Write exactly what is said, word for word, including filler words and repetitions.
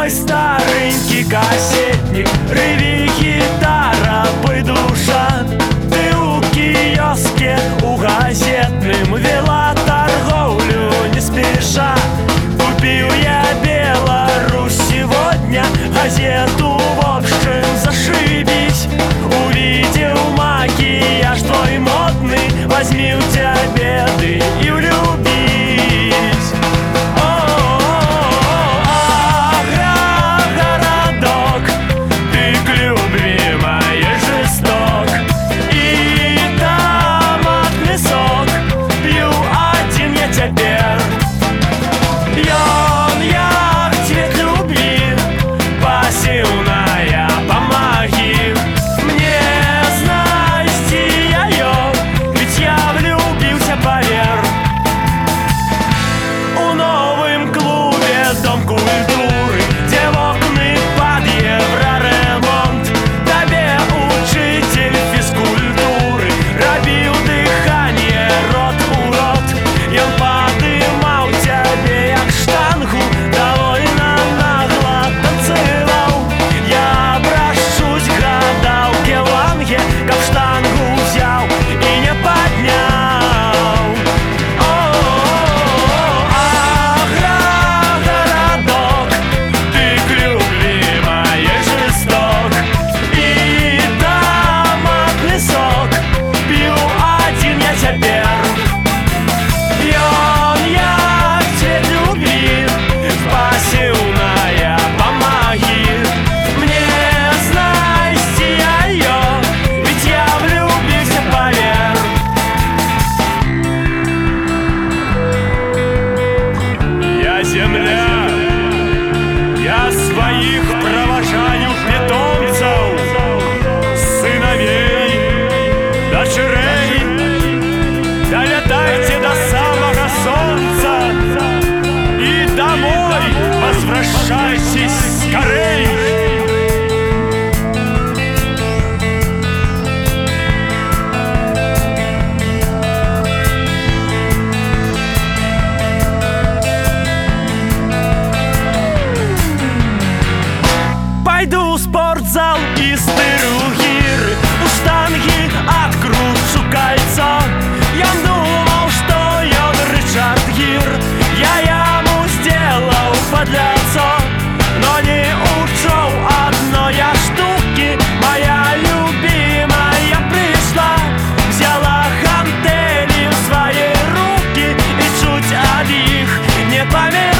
мой старенький кассетник, рыви гитара, пой душа. Ты у киоске, у газетным вела торговлю не спеша. Купил я Беларусь сегодня, газету в общем зашибись. Увидел макияж твой модный, возьми у тебя беды и влюбись. Земля, я своих провожаю питомцев, сыновей, дочерей. Долетайте до самого солнца и домой возвращайтесь скорей. Пойду в спортзал и стырю гиры, у штанги откручу кольцо. Я думал, что он Ричард Гир, я ему сделал подлецо. Но не учел одной штуки, моя любимая пришла, взяла гантели в свои руки и чуть от них не померла.